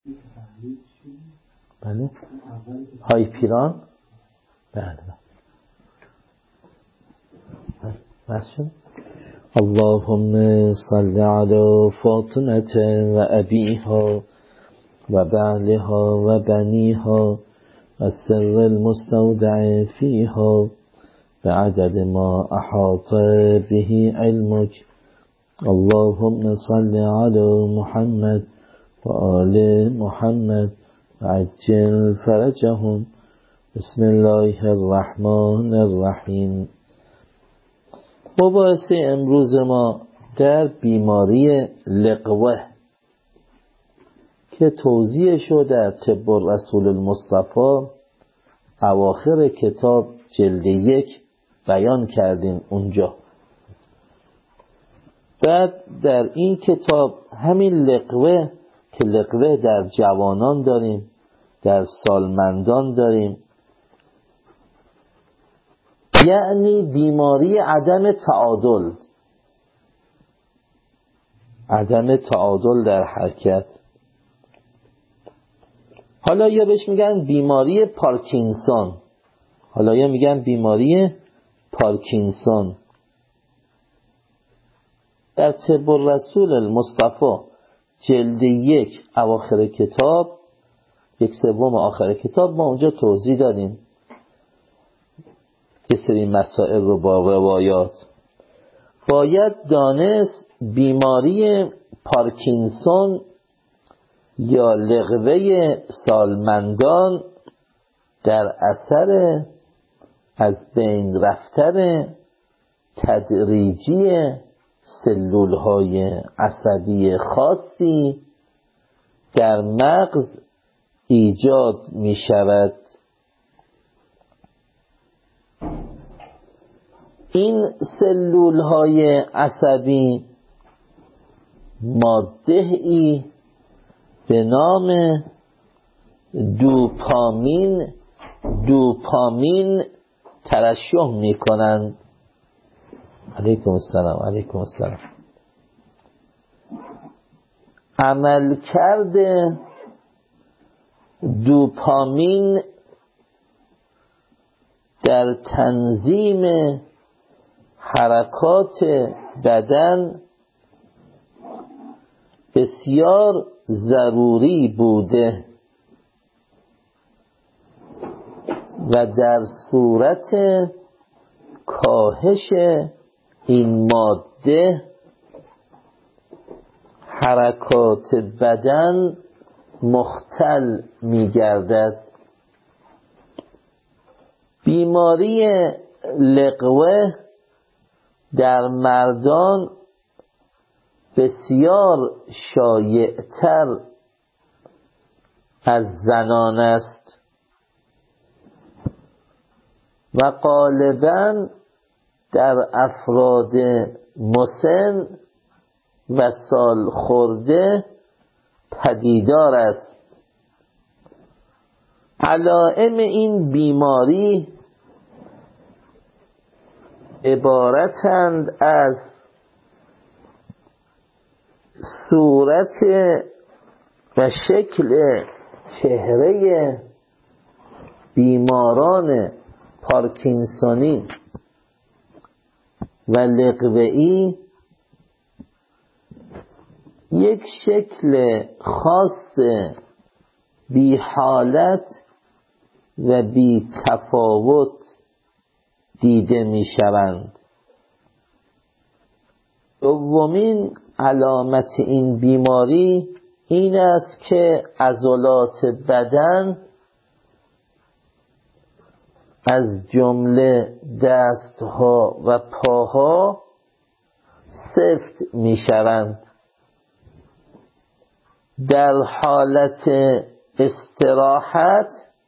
بله های پیران. بله بله. اللهم صل على فاطمة و ابیها و بعلها و بنیها و السر المستودع فیها بعدد ما احاط به علمك. اللهم صل على محمد و آل محمد و عجل فرجهم. بسم الله الرحمن الرحیم. مباحثه امروز ما در بیماری لقوه که توضیحش رو در طب الرسول المصطفی اواخر کتاب جلد 1 بیان کردیم اونجا. بعد در این کتاب همین لقوه که لقوه در جوانان داریم، در سالمندان داریم، یعنی بیماری عدم تعادل، عدم تعادل در حرکت. حالا یا بهش میگن بیماری پارکینسون، حالا یا میگن بیماری پارکینسون. در طب الرسول المصطفی جلد 1 اواخر کتاب، 1/3 آخر کتاب ما اونجا توضیح دادیم یه سری مسائل رو با روایات. باید دانست بیماری پارکینسون یا لقوه سالمندان در اثر از بین رفتن تدریجی سلولهای عصبی خاصی در مغز ایجاد می شود. این سلولهای عصبی ماده‌ای به نام دوپامین ترشح می کنند. علیکم السلام. علیکم السلام. عملکرد دوپامین در تنظیم حرکات بدن بسیار ضروری بوده و در صورت کاهش این ماده حرکات بدن مختل می گردد. بیماری لقوه در مردان بسیار شایع‌تر از زنان است و غالباً در افراد مسن و سال خورده پدیدار است. علائم این بیماری عبارتند از صورت و شکل چهره بیماران پارکینسونی و لقوه‌ای یک شکل خاص بی حالت و بی تفاوت دیده می شوند. دومین علامت این بیماری این است که عضلات بدن از جمله دستها و پاها سفت می شوند. در حالت استراحت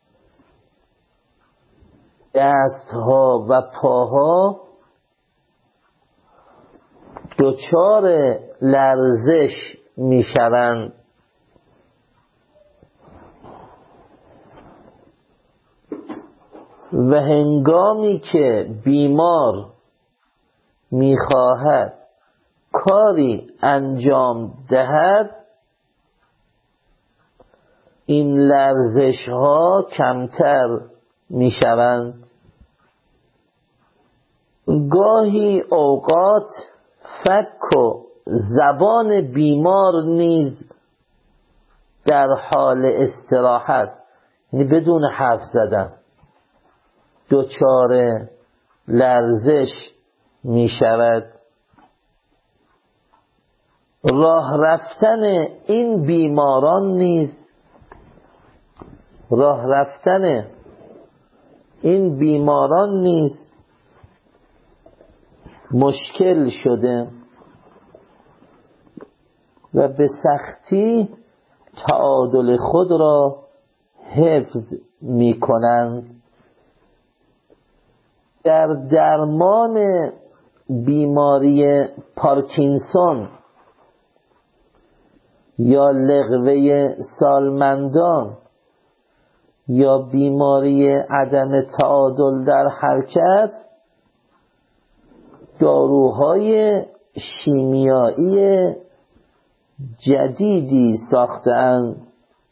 دستها و پاها دچار لرزش می شوند. و هنگامی که بیمار می خواهد کاری انجام دهد این لرزش ها کمتر می شوند. گاهی اوقات فک و زبان بیمار نیز در حال استراحت، یعنی بدون حرف زدن، دچار لرزش می شود. راه رفتن این بیماران نیز مشکل شده و به سختی تعادل خود را حفظ می کنند. در درمان بیماری پارکینسون یا لغوه سالمندان یا بیماری عدم تعادل در حرکت، داروهای شیمیایی جدیدی ساخته‌اند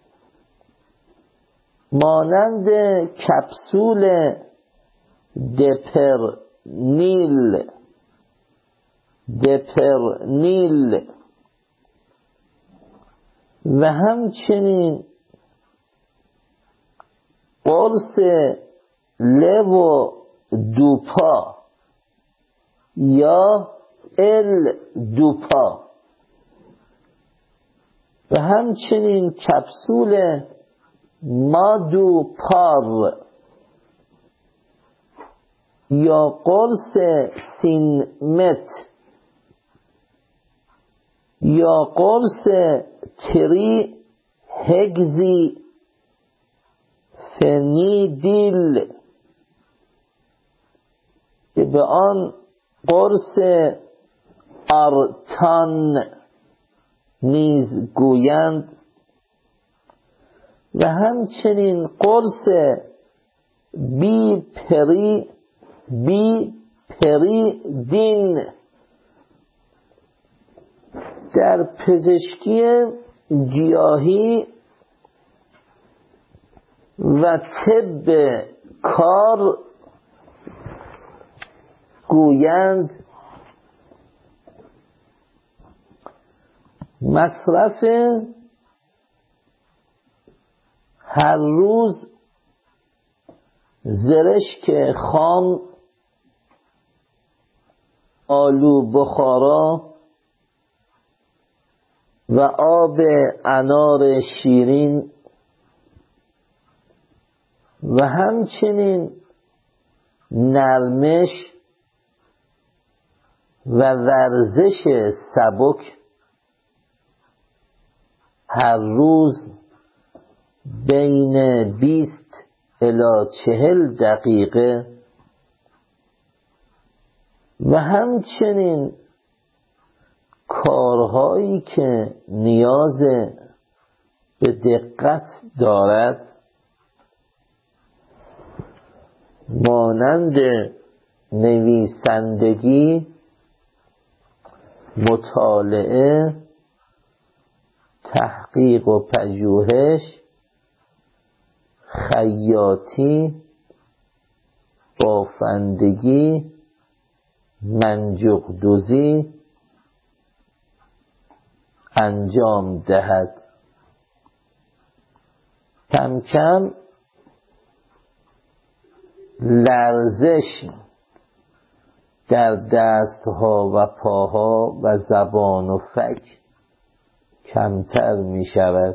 مانند کپسول دپرنیل و همچنین قرص لوودوپا یا دوپا و همچنین کپسول مادوپار یا قرص سینمت یا قرص تری هگزی فنیدیل که به آن قرص آرتان نیز گویند و همچنین قرص بی پریدین. در پزشکی گیاهی و طب کار گویند مصرف هر روز زرشک خام، آلو بخارا و آب انار شیرین و همچنین نرمش و ورزش سبک هر روز بین 20 الی 40 دقیقه و همچنین کارهایی که نیاز به دقت دارد مانند نویسندگی، مطالعه، تحقیق و پژوهش، خیاطی، بافندگی، منجوق‌دوزی انجام دهد. کم کم لرزش در دستها و پاها و زبان و فک کمتر می شود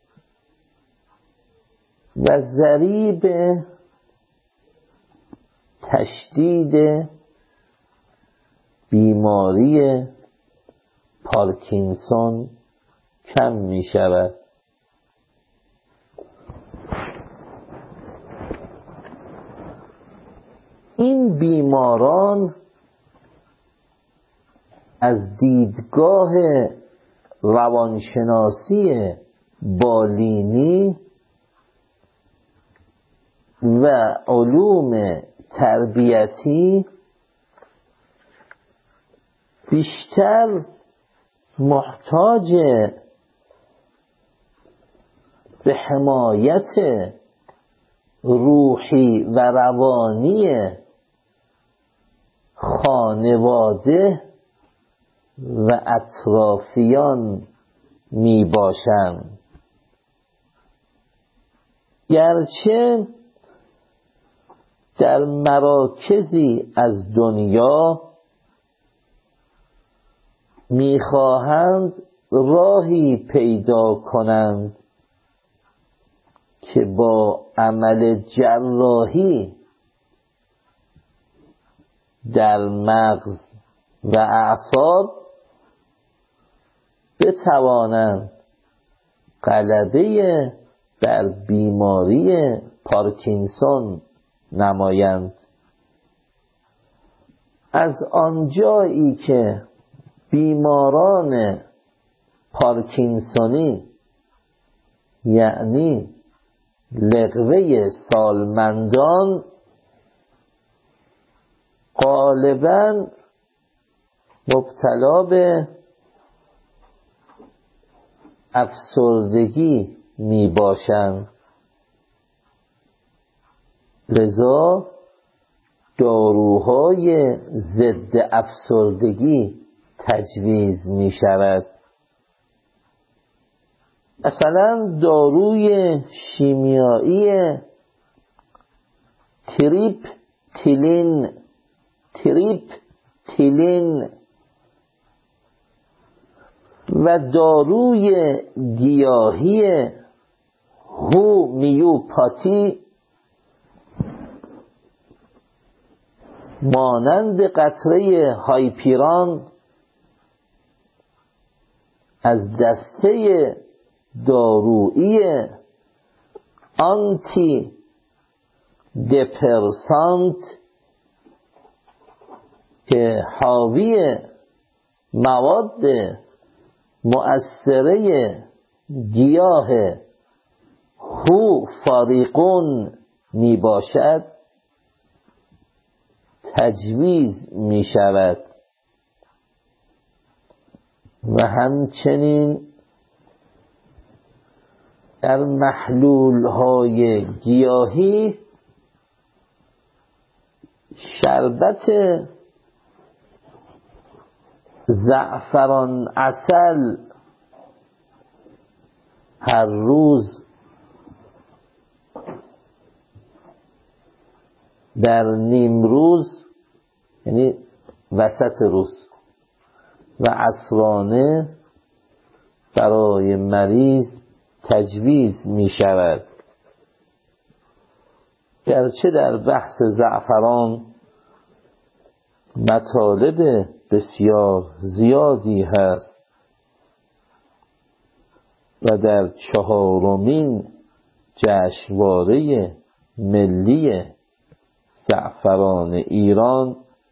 و ضریب تشدید بیماری پارکینسون کم می شود. این بیماران از دیدگاه روانشناسی بالینی و علوم تربیتی بیشتر محتاج به حمایت روحی و روانی خانواده و اطرافیان می باشند. گرچه در مراکزی از دنیا می‌خواهند راهی پیدا کنند که با عمل جراحی در مغز و اعصاب بتوانند غلبه بر بیماری پارکینسون نمایند. از آنجایی که بیماران پارکینسونی یعنی لقوه سالمندان غالباً مبتلا به افسردگی می باشند، لذا داروهای ضد افسردگی تجویز می شود. مثلا داروی شیمیایی تریپتیلین و داروی گیاهی هومیوپاتی مانند قطره هایپیران از دسته دارویی آنتی دپرسانت که حاوی مواد مؤثره گیاه هوفاریقون می باشد تجویز می شود و همچنین در محلول‌های گیاهی شربت زعفران عسل هر روز در نیم روز یعنی وسط روز و عصرانه برای مریض تجویز می شود. گرچه در بحث زعفران مطالب بسیار زیادی هست و در 4مین جشنواره ملی زعفران ایران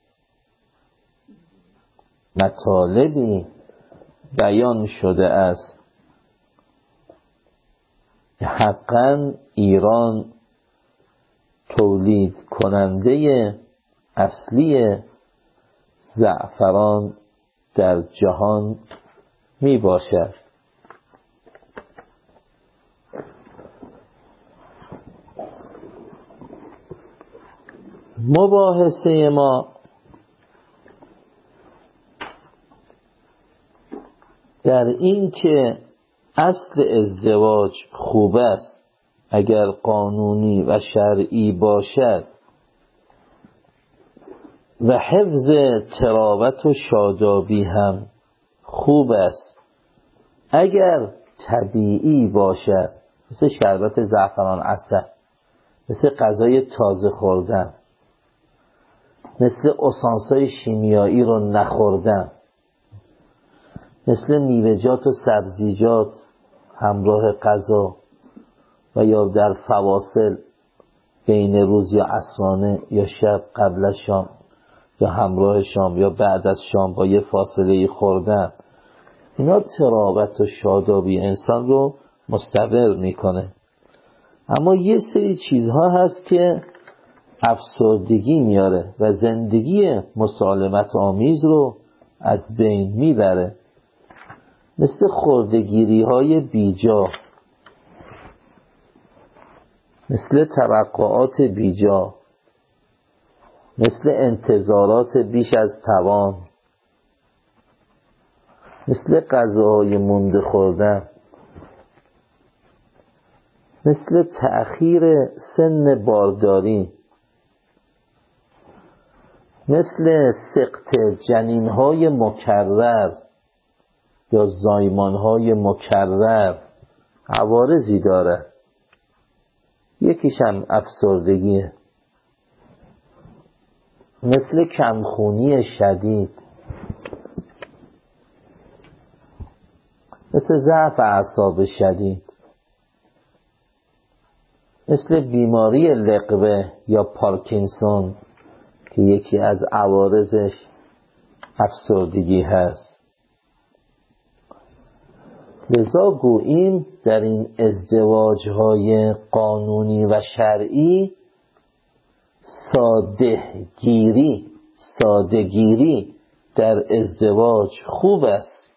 مطالبی بیان شده است که حقاً ایران تولید کننده اصلی زعفران در جهان می باشد. مباحثه ما در این که اصل ازدواج خوب است اگر قانونی و شرعی باشد و حفظ تراوت و شادابی هم خوب است اگر طبیعی باشد، مثل شربت زعفران عسل، مثل غذای تازه خوردن، مثل اسانس‌های شیمیایی رو نخوردن، مثل میوه‌جات و سبزیجات همراه غذا و یا در فواصل بین روز یا عصرانه یا شب قبل از شام یا همراه شام یا بعد از شام با یه فاصله خوردن، اینا تراوت و شادابی انسان رو مستقر میکنه. اما یه سری چیزها هست که افسردگی میاره و زندگی مسالمت آمیز رو از بین میبره، مثل خردگیری های بیجا، مثل توقعات بیجا، مثل انتظارات بیش از توان، مثل غذاهای مونده خوردن، مثل تأخیر سن بارداری، مثل سقط جنینهای مکرر یا زایمانهای مکرر عوارضی داره. یکیش هم افسردگیه، مثل کمخونی شدید، مثل ضعف اعصاب شدید، مثل بیماری لقوه یا پارکینسون که یکی از عوارضش افسردگی هست. لذا گوییم در این ازدواج‌های قانونی و شرعی سادهگیری در ازدواج خوب است.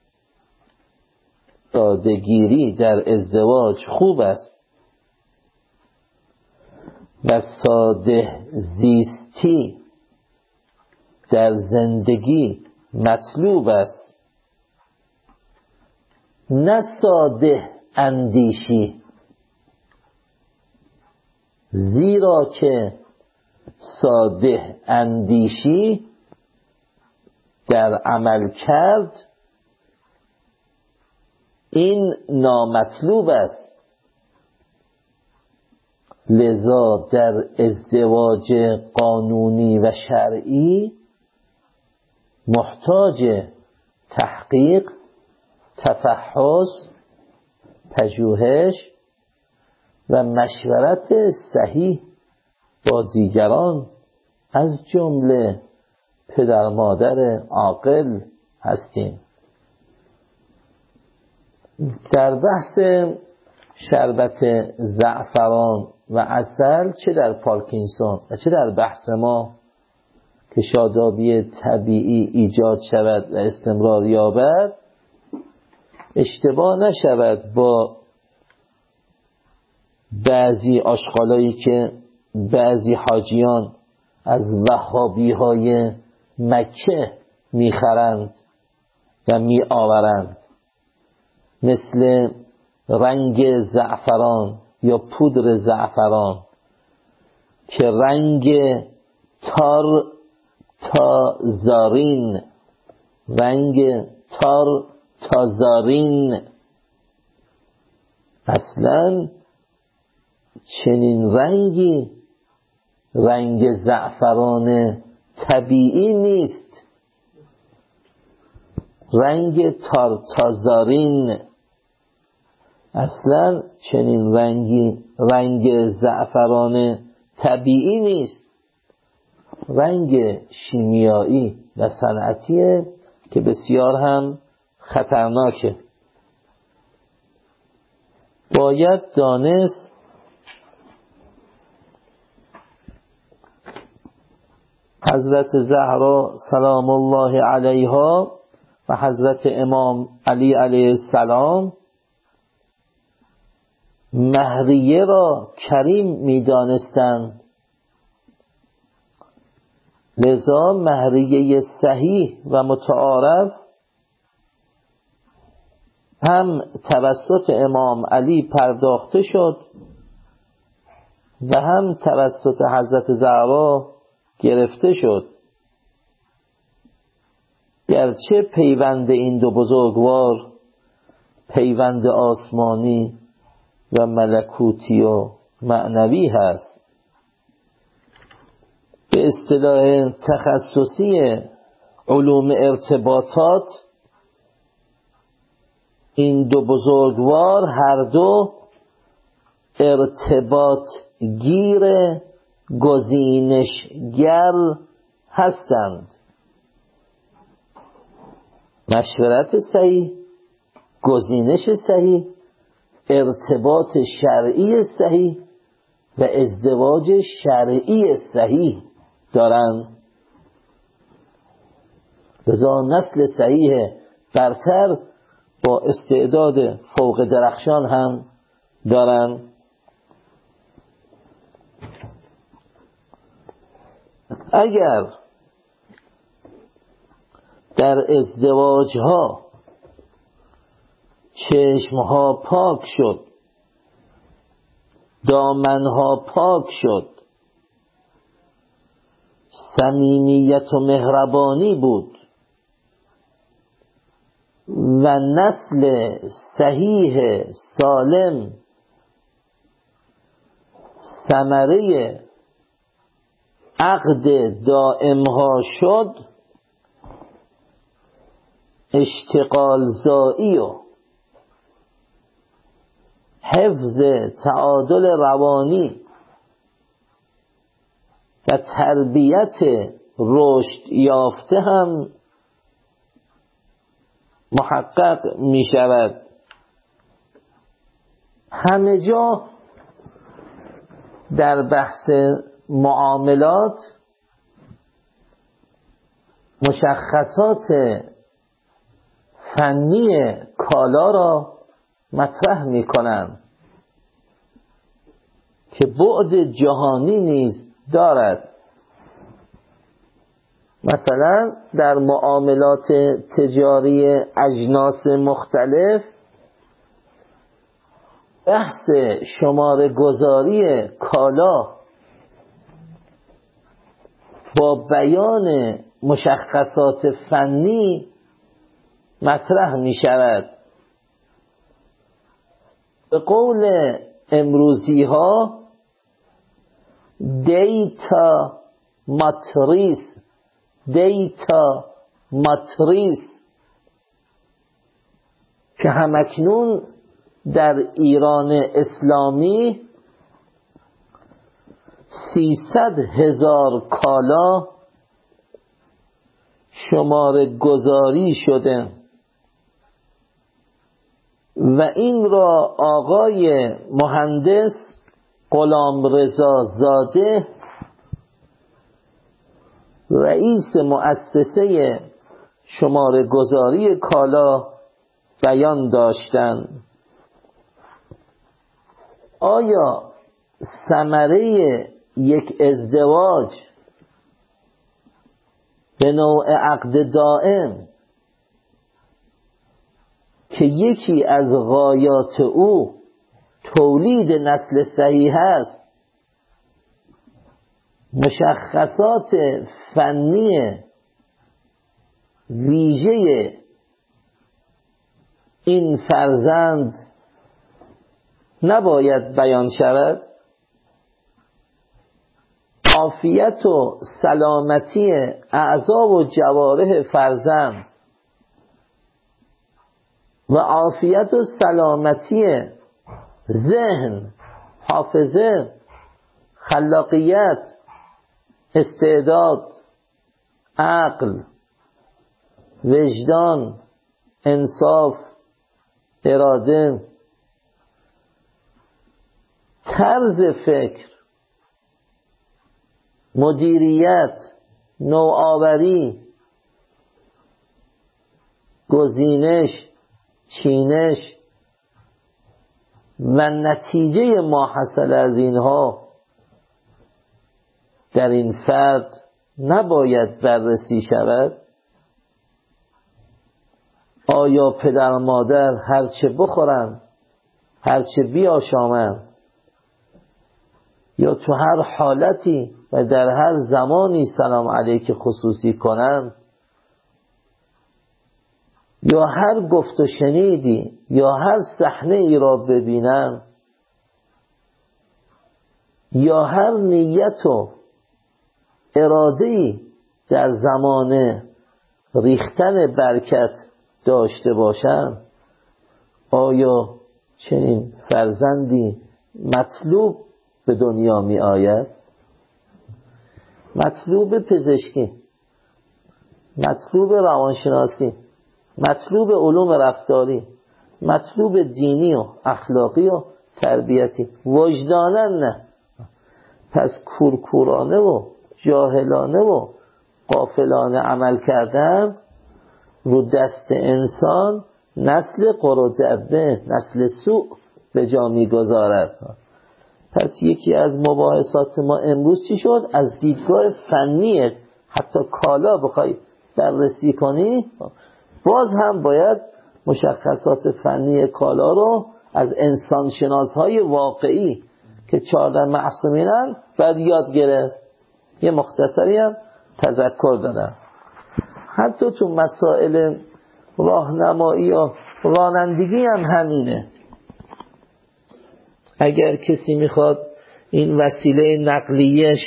سادهگیری در ازدواج خوب است و ساده زیستی در زندگی مطلوب است، نه ساده اندیشی، زیرا که ساده اندیشی در عمل کرد این نامطلوب است. لذا در ازدواج قانونی و شرعی محتاج تحقیق، تفحص، پژوهش و مشورت صحیح با دیگران از جمله پدر مادر عاقل هستیم. در بحث شربت زعفران و عسل، چه در پارکینسون و چه در بحث ما که شادابی طبیعی ایجاد شود و استمرار یابد، اشتباه نشود با بعضی آشغالایی که بعضی حاجیان از وهابی های مکه میخرند و میآورند، مثل رنگ زعفران یا پودر زعفران که رنگ تازارین، رنگ تازارین، اصلا چنین رنگی رنگ زعفران طبیعی نیست. رنگ تازارین اصلا چنین رنگی رنگ زعفران طبیعی نیست، رنگ شیمیایی و صنعتیه که بسیار هم خطرناکه. باید دانست حضرت زهرا سلام الله علیها و حضرت امام علی علیه السلام مهریه را کریم می دانستند. لذا مهریه صحیح و متعارف هم توسط امام علی پرداخته شد و هم توسط حضرت زهرا گرفته شد. گرچه پیوند این دو بزرگوار پیوند آسمانی و ملکوتی و معنوی هست، به اصطلاح تخصصی علوم ارتباطات این دو بزرگوار هر دو ارتباط گیر گزینشگر هستند. مشورت صحیح، گزینش صحیح، ارتباط شرعی صحیح و ازدواج شرعی صحیح دارند. لذا نسل صحیح برتر با استعداد فوق درخشان هم دارند. اگر در ازدواجها چشمها پاک شد، دامنها پاک شد، صمیمیت و مهربانی بود و نسل صحیح سالم ثمره عقد دائمها شد، اشتغال زایی و حفظ تعادل روانی و تربیت رشد یافته هم محقق می شود. همه جا در بحث معاملات مشخصات فنی کالا را مطرح می کنند که بعد جهانی نیز دارد. مثلا در معاملات تجاری اجناس مختلف بحث شماره گذاری کالا با بیان مشخصات فنی مطرح می شود. به قول امروزی ها دیتا ماتریس که همکنون در ایران اسلامی 300,000 کالا شماره گذاری شده و این را آقای مهندس غلامرضا زاده رئیس مؤسسه شماره گذاری کالا بیان داشتند. آیا ثمره یک ازدواج به نوع عقد دائم که یکی از غایات او تولید نسل صحیح است، مشخصات فنی ویژه این فرزند نباید بیان شود؟ عافیت و سلامتی اعضا و جوارح فرزند و عافیت و سلامتی ذهن، حافظه، خلاقیت، استعداد، عقل، وجدان، انصاف، اراده، طرز فکر، مدیریت، نوآوری، گزینش، چینش و نتیجه ما حاصل از اینها در این فرد نباید بررسی شود؟ آیا پدر و مادر هرچه بخورن، هرچه بیاشامن، یا تو هر حالتی و در هر زمانی سلام علیک خصوصی کنن، یا هر گفت و شنیدی یا هر صحنه ای را ببینن، یا هر نیت و اراده‌ای در زمان ریختن برکت داشته باشند، آیا چنین فرزندی مطلوب به دنیا می آید؟ مطلوب پزشکی، مطلوب روانشناسی، مطلوب علوم رفتاری، مطلوب دینی و اخلاقی و تربیتی، وجدانن نه. پس کورکورانه و جاهلانه و غافلانه عمل کردن رو دست انسان نسل قرودبه، نسل سوء به جا می‌گذارد. پس یکی از مباحثات ما امروز چی شد؟ از دیدگاه فنی حتی کالا بخوای بررسی کنی، باز هم باید مشخصات فنی کالا رو از انسانشناس‌های واقعی که 14 معصومینن باید یاد گرفت. یه مختصری هم تذکر دادم. حتی تو مسائل راهنمایی یا رانندگی هم همینه. اگر کسی میخواد این وسیله نقلیش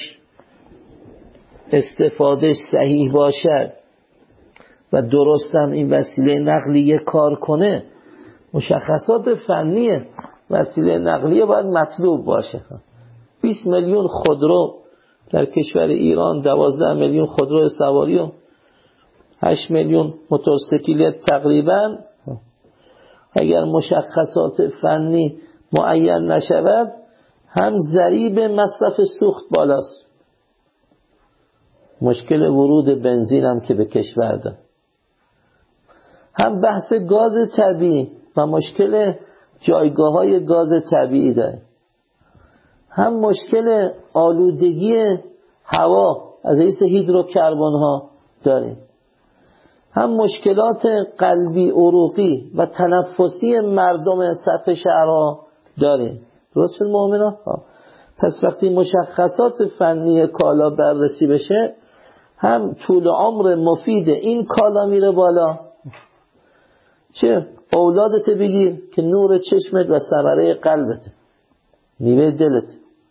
استفادهش صحیح باشد و درست هم این وسیله نقلیه کار کنه، مشخصات فنی وسیله نقلیه باید مطلوب باشه. 20 میلیون خودرو در کشور ایران، 12 میلیون خودرو سواری و 8 میلیون موتورسیکلت تقریبا، اگر مشخصات فنی معین نشود، هم ضریب مصرف سوخت بالاست، مشکل ورود بنزین هم که به کشور داره، هم بحث گاز طبیعی و مشکل جایگاه های گاز طبیعی داره، هم مشکل آلودگی هوا از حیث هیدروکربن ها داره، هم مشکلات قلبی عروقی و تنفسی مردم سطح شهرها داره. درست شد مؤمنان؟ پس وقتی مشخصات فنی کالا بررسی بشه، هم طول عمر مفید این کالا میره بالا، چه اولادت بگیر که نور چشمت و ثمره قلبت، میوه دلت،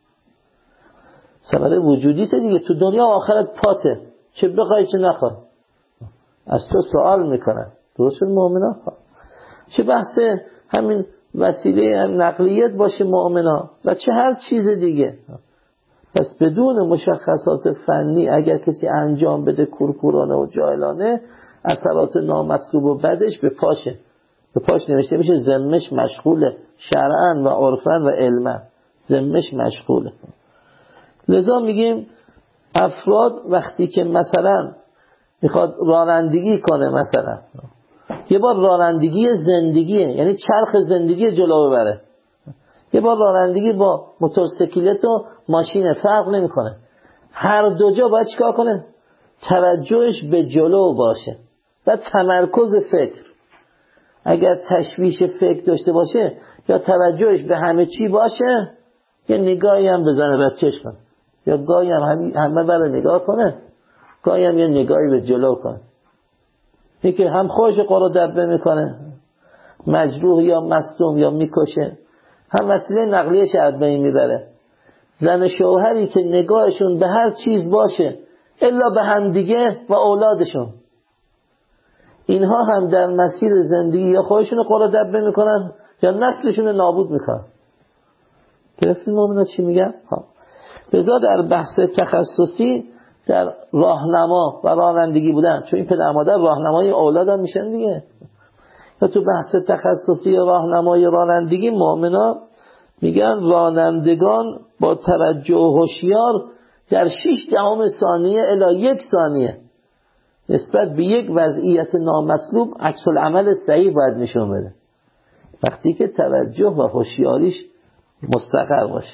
ثمره وجودیت دیگه، تو دنیا و آخرت پاته، چه بخوای چه نخوای از تو سوال میکنن. درست مؤمنان؟ چه بحث همین وسیله نقلیت باشه مؤمنان و چه هر چیز دیگه. پس بدون مشخصات فنی اگر کسی انجام بده کورکورانه و جاهلانه، اثرات نامطلوب و بدش به پاش نوشته میشه ذمش مشغوله، شرعاً و عرفاً و علماً ذمش مشغوله. لذا میگیم افراد وقتی که مثلا میخواد رانندگی کنه، مثلا یه بار رانندگی زندگیه، یعنی چرخ زندگی جلو ببره، یه بار رانندگی با موتورسیکلت و ماشین فرق نمیکنه، هر دو جا باید چیکار کنه؟ توجهش به جلو باشه و تمرکز فکر. اگر تشویش فکر داشته باشه یا توجهش به همه چی باشه، یه نگاهی هم بزنه به چشم، یا گاهی هم همه بره نگاه کنه، گاهی هم یه نگاهی به جلو کنه. یکی هم خوش قرار دبه میکنه، مجروح یا مصدوم یا میکشه، هم وسیله نقلیش از بین میبره. زن شوهری که نگاهشون به هر چیز باشه الا به همدیگه و اولادشون، اینها هم در مسیر زندگی یا خودشون قرار دبه میکنن یا نسلشون نابود میکنن. گرفتین مومنات چی میگن؟ لذا در بحث تخصصی در راهنما و رانندگی بودن، چون این پدر مادر راهنمای اولاد هم میشن دیگه، و تو بحث تخصصی راهنمای رانندگی مؤمنا میگن رانندگان با توجه و هوشیار در 0.6 ثانیه الی 1 ثانیه نسبت به یک وضعیت نامطلوب عکس العمل صحیح باید نشون بده، وقتی که توجه و هوشیاریش مستقر باشه.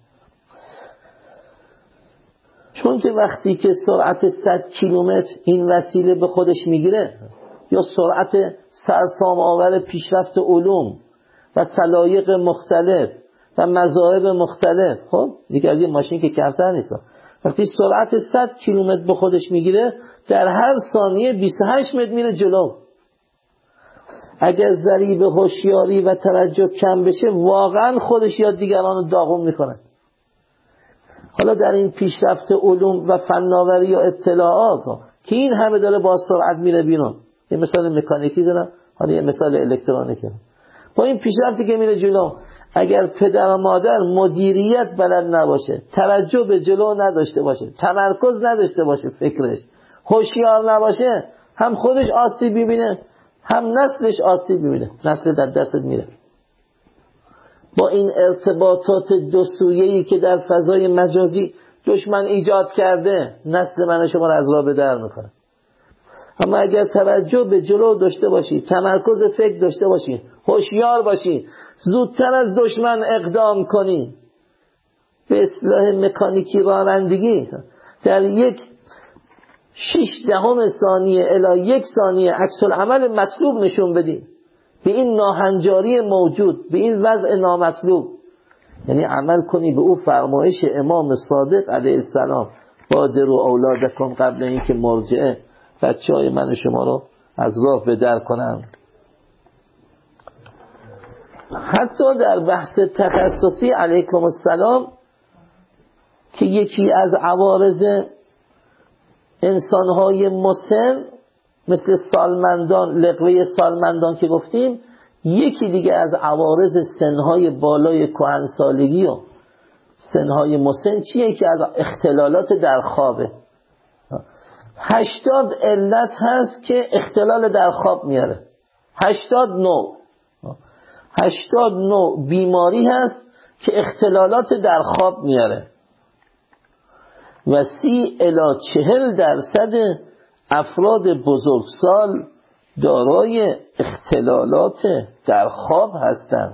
چون که وقتی که سرعت 100 کیلومتر این وسیله به خودش میگیره، یا سرعت سرسام آور پیشرفت علوم و سلایق مختلف و مذاهب مختلف، خب دیگه از این ماشین که کمتر نیست، وقتی سرعت 100 کیلومتر به خودش میگیره، در هر ثانیه 28 متر میره جلو. اگر ضریب هوشیاری و توجه کم بشه، واقعا خودش یا دیگران رو داغون میکنه. حالا در این پیشرفت علوم و فناوری یا اطلاعات که این همه داره با سرعت میره بیرون، یه مثال مکانیکی زدم، حالا یه مثال الکترونیکی، با این پیشرفتی که میره جلو، اگر پدر و مادر مدیریت بلد نباشه، توجه به جلو نداشته باشه، تمرکز نداشته باشه، فکرش هوشیار نباشه، هم خودش آسیب میبینه، هم نسلش آسیب میبینه، نسل در دستت میره. با این ارتباطات دو سویه‌ای که در فضای مجازی دشمن ایجاد کرده، نسل من و شما رو از راه به در میکنه. اما اگر توجه به جلو داشته باشی، تمرکز فکر داشته باشی، هوشیار باشی، زودتر از دشمن اقدام کنی، به اصطلاح مکانیکی رانندگی در 1/6 ثانیه الی 1 ثانیه عکس العمل مطلوب نشون بدیم به این ناهنجاری موجود، به این وضع نامطلوب، یعنی عمل کنی به او فرمایش امام صادق علیه السلام بادروا اولادکم قبل اینکه مرجعه بچهای من و شما رو از راه به در کنند. حتی در بحث تخصصی علیکم السلام که یکی از عوارض انسانهای مسن مثل سالمندان، لقوه سالمندان که گفتیم، یکی دیگه از عوارض سنهای بالای کهنسالگی و سنهای مسن چیه؟ که از اختلالات در خوابه. 80 علت هست که اختلال در خواب میاره، 80 نوع بیماری هست که اختلالات در خواب میاره و 30 الی 40% افراد بزرگسال دارای اختلالات در خواب هستند.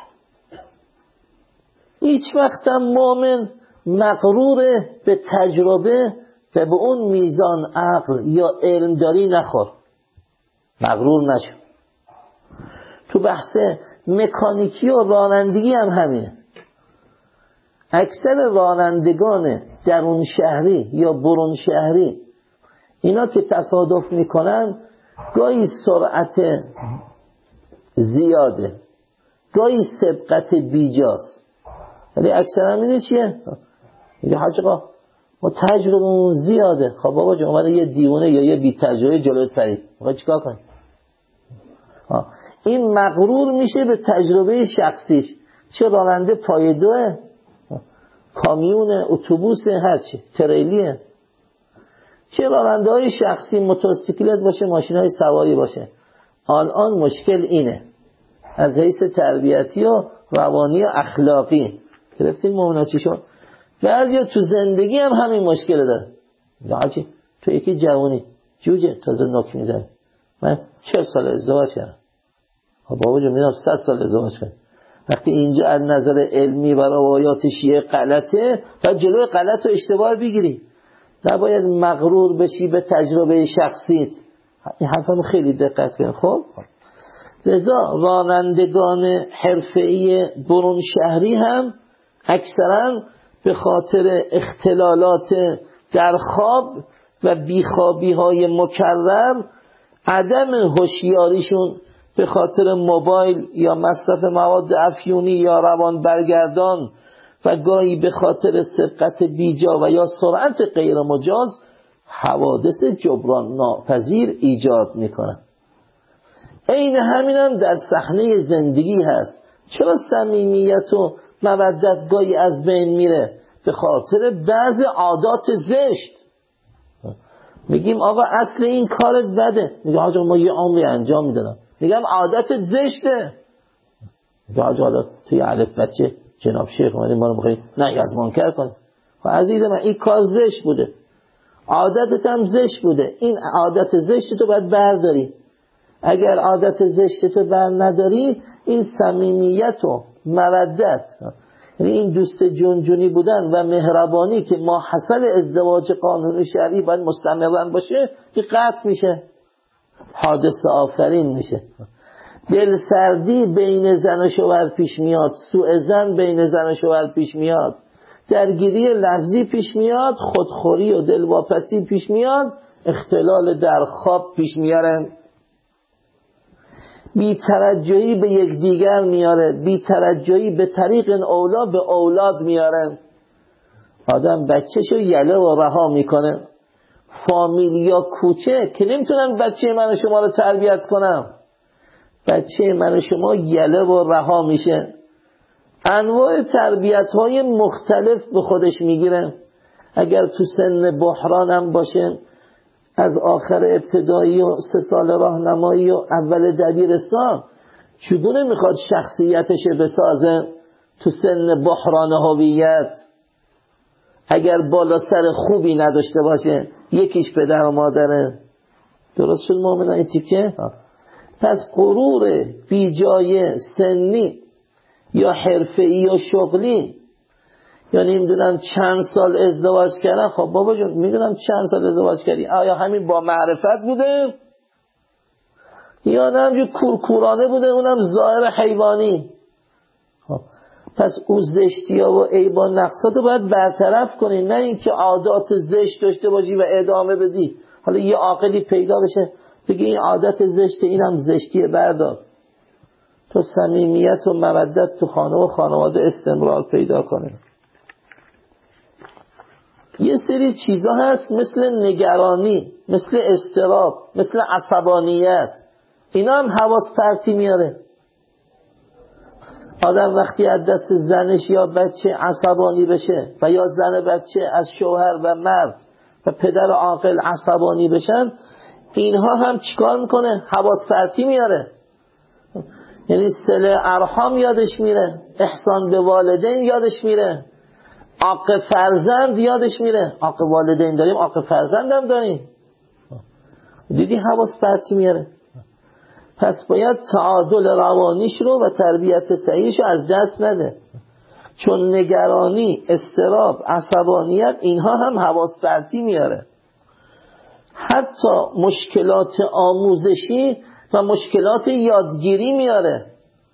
هیچ وقت هم مؤمن مغرور به تجربه و به اون میزان عقل یا علم داری نخور، مغرور نشو. تو بحث مکانیکی و رانندگی هم همینه. اکثر رانندگان درون شهری یا برون شهری اینا که تصادف میکنن گاهی سرعت زیاده، گاهی سبقت بیجاست، ولی اکثر همینه چیه؟ میگه حاج آقا ما تجربه‌مون زیاده. خب بابا جون اومده یه دیوانه یا یه بی تجربه جلوت پرید، میخوای چیکار کنی؟ این مغرور میشه به تجربه شخصیش، چه راننده پایه‌دوه، کامیون، اتوبوس، هرچی، تریلیه، چه راننده های شخصی، موتورسیکلت باشه، ماشین های سواری باشه. الان مشکل اینه از حیث تربیتی و روانی و اخلاقی. گرفتین مومنا چی شد؟ بعضی تو زندگی هم همین مشکل داره. حاجی تو یکی جوانی جوجه تازه نوک میزنی، من 40 سال ازدواج کردم. خب بابا جون میرم 100 سال ازدواج کردم. وقتی اینجا از نظر علمی و روایات شیعه غلطه و جلوی غلط و اشتباه بگیری، نباید مغرور بشی به تجربه شخصیت. این حرفم خیلی دقت کن. خب لذا رانندگان حرفه‌ای برون شهری هم اکثرا به خاطر اختلالات در خواب و بیخوابی های مکرر، عدم هوشیاریشون به خاطر موبایل یا مصرف مواد افیونی یا روان برگردان و گاهی به خاطر سبقت بیجا و یا سرعت غیر مجاز حوادث جبران ناپذیر ایجاد میکنن. این همین هم در صحنه زندگی هست. چرا صمیمیت و مودت گاهی از بین میره؟ به خاطر بعض عادات زشت. میگیم آقا اصل این کارت بده، میگه آقا ما یه عمری انجام میدادم، میگم عادتت زشته، میگه آقا توی علف بچه جناب شیخ اومدیم ما رو بخوایی نه از منکر کن. و عزیز من این کار زشت بوده، عادتت هم زشت بوده، این عادت زشت تو باید برداری. اگر عادت زشت تو بر نداری، این صمیمیت و مودت، یعنی این دوست جونجونی بودن و مهربانی که ما حاصل ازدواج قانونی شرعی باید مستمرا باشه، که قطع میشه، حادثه آفرین میشه. دل سردی بین زن و شوهر پیش میاد، سوء ظن بین زن و شوهر پیش میاد، درگیری لفظی پیش میاد، خودخوری و دلواپسی پیش میاد، اختلال در خواب پیش میارن، بی‌توجهی به یکدیگر میاره، بی‌توجهی به طریق اولا به اولاد میارن. آدم بچه‌شو یله و رها میکنه. فامیل یا کوچه که نمیتونن بچه من و شما رو تربیت کنم، بچه من و شما یله و رها میشه. انواع تربیت‌های مختلف به خودش میگیرن. اگر تو سن بحران هم باشه، از آخر ابتدایی و 3 سال راهنمایی و اول دبیرستان، چگونه میخواد شخصیتش بسازه تو سن بحران هویت؟ اگر بالا سر خوبی نداشته باشه، یکیش پدر و مادره. درست شد مومنان این تیکه؟ پس غرور بیجای سنی یا حرفه‌ای یا شغلی یا نمیدونم چند سال ازدواج کردن. خب بابا جون میدونم چند سال ازدواج کردی، آیا همین با معرفت بوده یا نه همجور کورکورانه بوده، اونم ظاهر حیوانی؟ خب پس اون زشتی ها و عیبا نقصات رو باید برطرف کنی، نه اینکه عادات زشت داشته باشی و ادامه بدی. حالا یه عاقلی پیدا بشه بگی این عادت زشته، اینم زشتیه، بردار. تو صمیمیت و مودت تو خانه و خانواده استمرار پیدا کنه. یه سری چیزا هست مثل نگرانی، مثل اضطراب، مثل عصبانیت، اینا هم حواس پرتی میاره. آدم وقتی از دست زنش یا بچه عصبانی بشه و یا زن بچه از شوهر و مرد و پدر عاقل عصبانی بشن، اینها هم چیکار میکنه؟ حواس پرتی میاره. یعنی صله ارحام یادش میره، احسان به والدین یادش میره، حق فرزند یادش میره. حق والدین داریم، حق فرزند هم داریم. دیدی حواس پرتی میاره. پس باید تعادل روانیش رو و تربیت صحیحش رو از دست نده، چون نگرانی، اضطراب، عصبانیت اینها هم حواس پرتی میاره. حتی مشکلات آموزشی و مشکلات یادگیری میاره.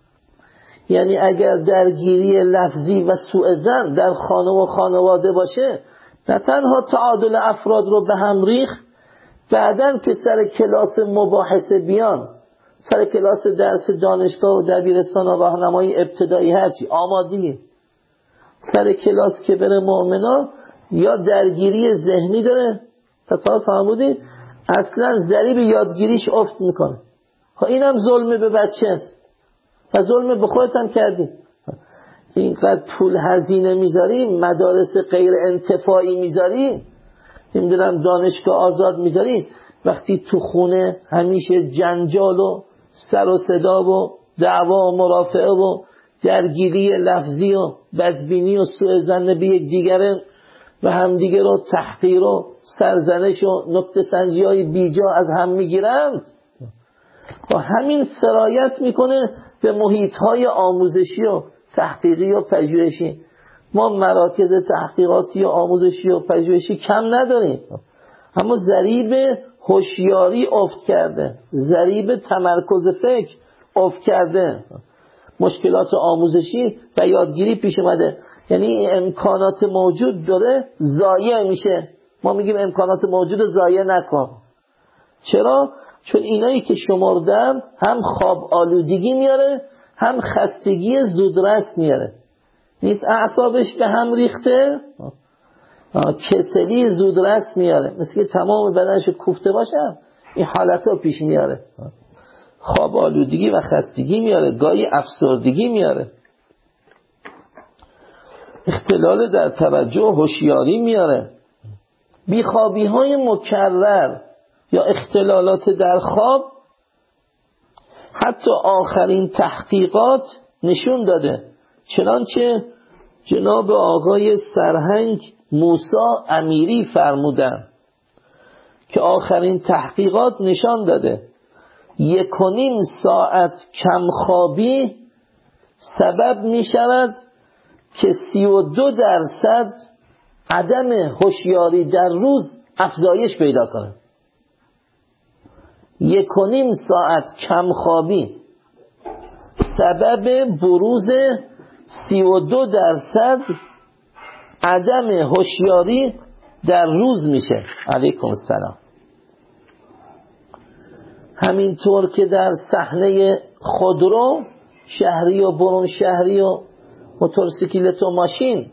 یعنی اگر درگیری لفظی و سوء ظن در خانه و خانواده باشه، نه تنها تعادل افراد رو به هم ریخت، بعدن که سر کلاس مباحثه بیان، سر کلاس درس دانشگاه و دبیرستان و راهنمایی ابتدایی هرچی آمادگی، سر کلاس که بره مؤمنا یا درگیری ذهنی داره، تصور فرمودی اصلا ضریب یادگیریش افت میکنه. اینم ظلم به بچه است و ظلم به خودت هم کردی. اینقدر پول هزینه میذاری، مدارس غیر انتفاعی میذاری، نمیدونم دانشگاه آزاد میذاری، وقتی تو خونه همیشه جنجال و سر و صدا و دعوا و مرافعه و درگیری لفظی و بدبینی و سوء ظن به یک دیگره و همدیگه رو تحقیر و سرزنش و نکته سنجی های بیجا از هم میگیرند، و همین سرایت میکنه به محیط های آموزشی و تحقیقی و پژوهشی. ما مراکز تحقیقاتی و آموزشی و پژوهشی کم نداریم، اما ضریب هوشیاری افت کرده، ضریب تمرکز فکر افت کرده، مشکلات آموزشی و یادگیری پیش اومده. یعنی امکانات موجود داره ضایع میشه. ما میگیم امکانات موجود ضایع نکن. چرا؟ چون اینایی که شمردم هم خواب آلودگی میاره، هم خستگی زودرس میاره. نیست اعصابش به هم ریخته، کسلی زودرس میاره، مثل که تمام بدنش کوفته باشه، این حالت ها پیش میاره. خواب آلودگی و خستگی میاره، گاهی افسردگی میاره، اختلال در توجه و هوشیاری میاره. بیخوابی های مکرر یا اختلالات در خواب حتی آخرین تحقیقات نشون داده، چنانچه جناب آقای سرهنگ موسی امیری فرمودن که آخرین تحقیقات نشان داده 1.5 ساعت کمخوابی سبب می شود که 32% عدم هوشیاری در روز افزایش پیدا کنه. 1.5 ساعت کمخوابی سبب بروز 32% عدم هوشیاری در روز میشه. علیکم السلام. همینطور که در صحنه خودرو، شهری و برون شهری و موتورسیکلت و ماشین،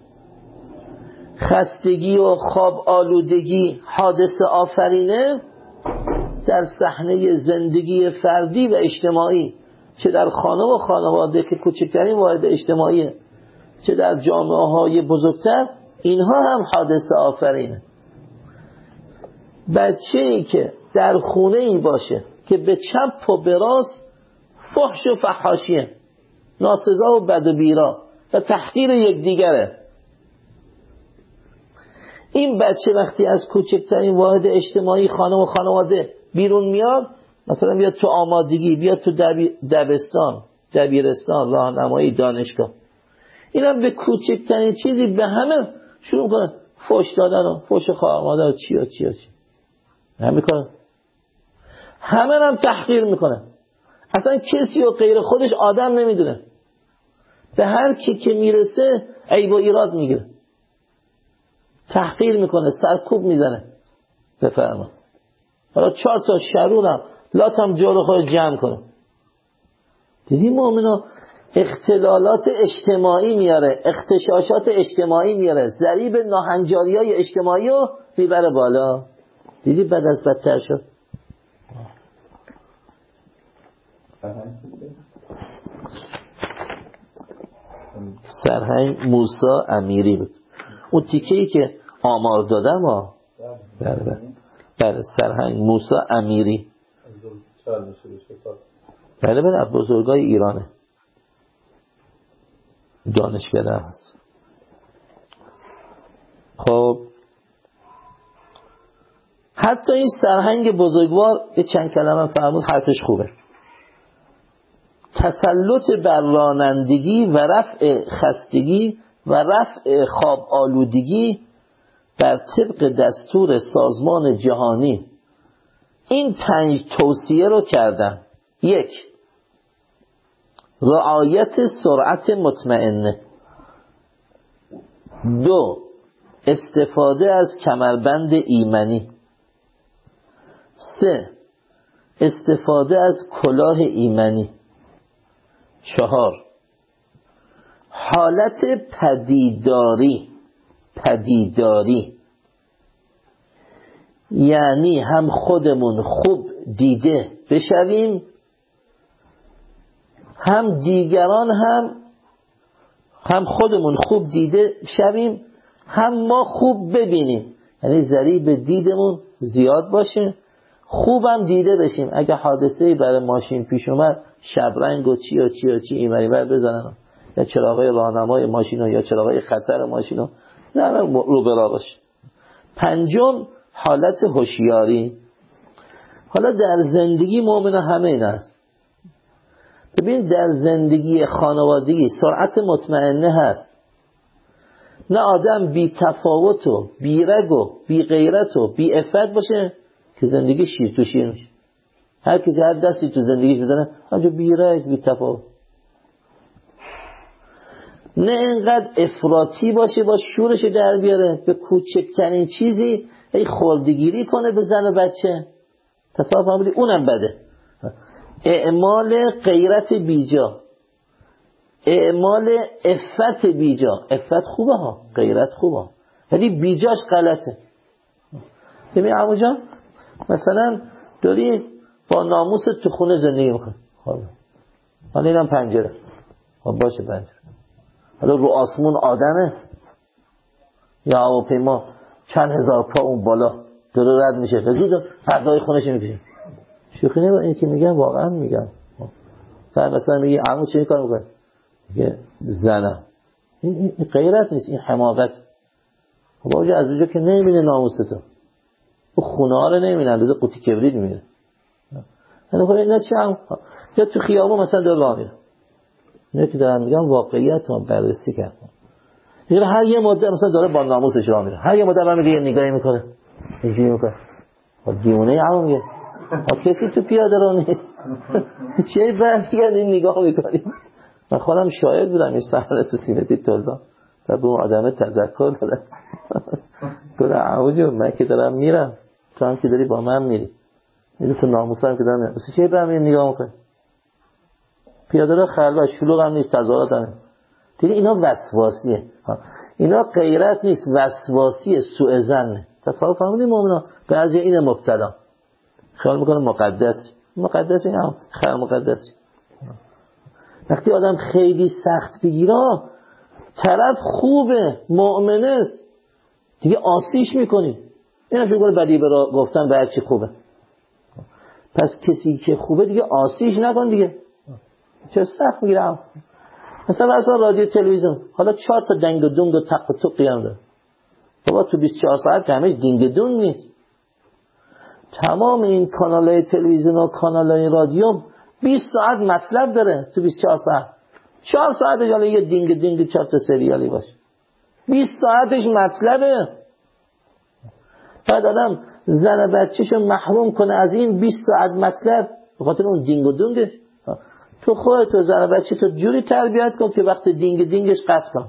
خستگی و خواب آلودگی حادثه آفرینه، در صحنه زندگی فردی و اجتماعی، چه در خانه و خانواده که کوچکترین واحد اجتماعیه، چه در جامعه های بزرگتر، اینها هم حادثه آفرینه. بچه‌ای که در خونه ای باشه که به چپ و به راست فحش و فحاشیه، ناسزا و بد و بیرا و تحقیر یکدیگره، این بچه وقتی از کوچکترین واحد اجتماعی خانه و خانواده بیرون میاد، مثلا بیاد تو آمادگی، بیاد تو دبستان، دبیرستان، راهنمایی، دانشگاه، اینم به کوچکترین چیزی به همه شروع کنه فحش دادن و فحش خواهر مادر چی همه میکنه، همه هم تحقیر میکنه. اصلا کسی و غیر خودش آدم نمیدونه، به هر کی که میرسه عیب و ایراد میگیره، تحقیر میکنه، سرکوب میزنه. بفرما حالا 4 تا شرورم لاتم جلو خود جمع کنه. دیدی مؤمنا اختلالات اجتماعی میاره، اختشاشات اجتماعی میاره، ضریب ناهنجاری‌های اجتماعی رو میبره بالا. دیدی بعد از بدتر شد. سرهنگ موسی امیری بود اون تیکه‌ای که آمار دادم. بله سرهنگ موسی امیری بله از بزرگای ایرانه، دانشکده هست. خب حتی این سرهنگ بزرگوار یه چند کلمه فرمود، حرفش خوبه. تسلط بر رانندگی و رفع خستگی و رفع خواب آلودگی بر طبق دستور سازمان جهانی این 5 توصیه رو کردن. 1. رعایت سرعت مطمئنه. 2. استفاده از کمربند ایمنی. 3. استفاده از کلاه ایمنی. 4. حالت پدیداری یعنی هم خودمون خوب دیده بشویم، هم دیگران هم خودمون خوب دیده شویم، هم ما خوب ببینیم. یعنی ضریب دیدمون زیاد باشه، خوبم دیده بشیم. اگه حادثه‌ای برای ماشین پیش اومد، شبرنگ و چی اینوری بر بزنن، یا چراغای راهنمای ماشینو یا چراغای خطر ماشینو رو برا باشه. 5. حالت هوشیاری. حالا در زندگی مؤمن همه این است. ببین در زندگی خانوادگی سرعت مطمئنه هست. نه آدم بی تفاوت و بی رگ و بی غیرت و بی عفت باشه که زندگی شیر تو شیر میشه. هر کسی هر دستی تو زندگیش بزنه همجا بی رگ بی تفاوت. نه اینقدر افراطی باشه با شورش در بیاره، به کوچکترین چیزی ای خردگیری کنه به زن و بچه. تصاحب هم بودی اونم بده. اعمال غیرت بیجا، اعمال عفت بیجا. عفت خوبه ها، غیرت خوبه ها، ولی بیجاش غلطه. ببین عمو جان مثلا داری با ناموس تو خونه زندگی میکنی، حالا اینم پنجره، خب باشه پنجره، حالا رو آسمون آدمه یا هواپیما چند هزار پا اون بالا داره رد میشه، زود پردای خونش میپیشه. شوخی نبا این که میگن واقعا میگن. بعد مثلا میگه عمو چه کار میکنه؟ میگه زنم. این غیرت نیست، این حماقت. خب آجا از اونجا که نمیبینه ناموستو، اون خونه ها رو نمیبینه، اندازه قوطی کبریت میبینه. یعنی خب اینا چه هم یا تو خیابون مثلا داره راه میره، اینا که دارن میگن واقعیت رو بررسی کردن. یعنی هر یه مدت مثلا داره با ناموسش راه میره، هر یه مدت هم میگه نگاهی میکنه اینجوری میکنه. خب دیونه عمو میگه کسی تو پیاده رو نیست چه برمیگرد این نگاه میکنیم. من خودم شاهد بودم این صحنه تو سینتی تلدان و به اون آدم تذکر دادم گفتم عمو جون من که دارم میرم، تو هم که داری با من میری، میگه تو ناموسم که دارم میرم، چه برمیگرد نگاه میکنی؟ پیاده رو خلوت شلوغ هم نیست، تظاهرات هم نیست. دیگه اینا وسواسیه، اینا غیرت نیست، وسواسیه، سوء ظنه. تصاحب فهمیدین مومنا بعضی این مبتلا خیال میکنه مقدس این هم خیال مقدسی. وقتی آدم خیلی سخت بگیره طرف خوبه مؤمنه است دیگه آسیش میکنی. این شو گل بدی برا گفتن به هرچی خوبه. پس کسی که خوبه دیگه آسیش نکن دیگه. چه سخت میگیرم مثلا رادیو تلویزیون حالا 4 تا دنگ و دونگ و تق و توقی هم داره. بابا تو 24 ساعت که همش دینگ دونگ نیست. تمام این کانال‌های تلویزیون و کانال‌های رادیو 20 ساعت مطلب داره تو 24 ساعت. 4 ساعتش حالا یه دینگ دینگ 4 تا سریالی باشه، 20 ساعتش مطلبه. بعد آدم زن بچه‌شو محروم کنه از این 20 ساعت مطلب به خاطر اون دینگ و دونگش. تو خودت تو زن بچه تو جوری تربیت کن که وقت دینگ دینگش قطع کن.